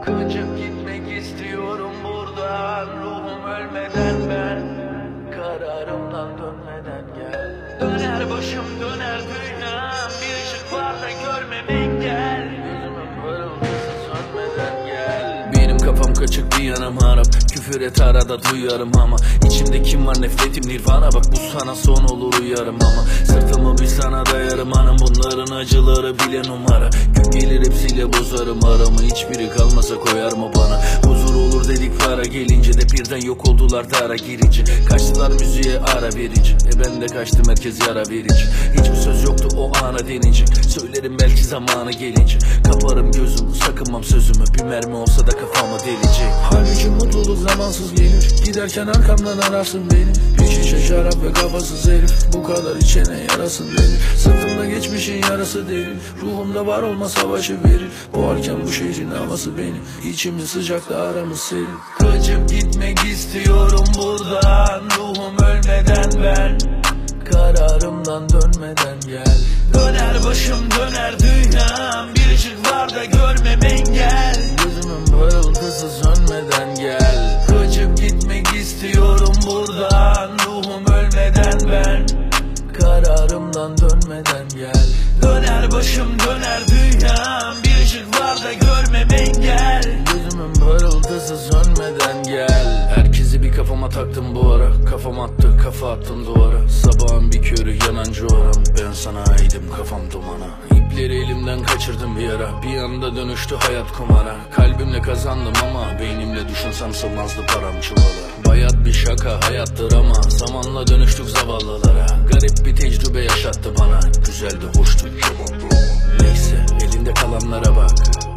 Kaçıp gitmek istiyorum buradan, ruhum ölmeden ben. Kararımdan dönmeden gel. Döner başım döner dünyam, bir ışık var da görmem engel. Gözümün parıltısı sönmeden gel. Benim kafam kaçık, bir yanım harap. Küfür et arada duyarım ama İçimde kim var, nefretim nirvana. Bak bu sana son olur uyarım ama Sırtımı bir sana dayarım hanım. Bunların acıları bile numara. Gün gelir hepsiyle bozarım aramı. Hiçbiri kalmasa koyar mı bana? Huzur olur dedik para gelince de birden yok oldular da ara girince. Kaçtılar müziğe ara verici. Ben de kaçtım herkes yara verici. Hiçbir söz yoktu o ana denince. Söylerim belki zamanı gelince. Kaparım gözümü, sakınmam sözümü. Bir mermi olsa da kafamı delecek. Halbuki mutluluk zamansız gelir. Giderken arkamdan ararsın beni. Bir şişe şarap ve kafasız herif. Bu kadar içene yarasın beni. Sırtımda geçmişin yarası değil. Ruhumda var olma savaşı verir. Boğarken bu şehrin havası beni. İçimin sıcakta aramız serin. Kaçıp gitmek istiyorum buradan, ruhum ölmeden ben. Kararımdan dönmeden gel. Döner başım döner dünyam, bir ışık var da görmem engel. Gözümün parıltısı sönmeden gel. Kaçıp gitmek istiyorum buradan, ruhum ölmeden ben. Kararımdan dönmeden gel. Döner başım döner dünyam, bir ışık var da görmem engel. Gözümün parıltısı sönmeden gel. Herkesi bir kafama taktım bu ara. Kafam attı, kafa attım duvara. Sabahın bir körü yanan coğram. Ben sana aydım, kafam dumana. İpleri elimden kaçırdım bir ara. Bir anda dönüştü hayat kumara. Kalbimle kazandım ama beynimle düşünsem sığmazdı param çuvala. Bayat bir şaka hayattır ama zamanla dönüştük zavallılara. Garip bir tecrübe yaşattı bana. Güzeldi, hoştu. Neyse, elinde kalanlara bak.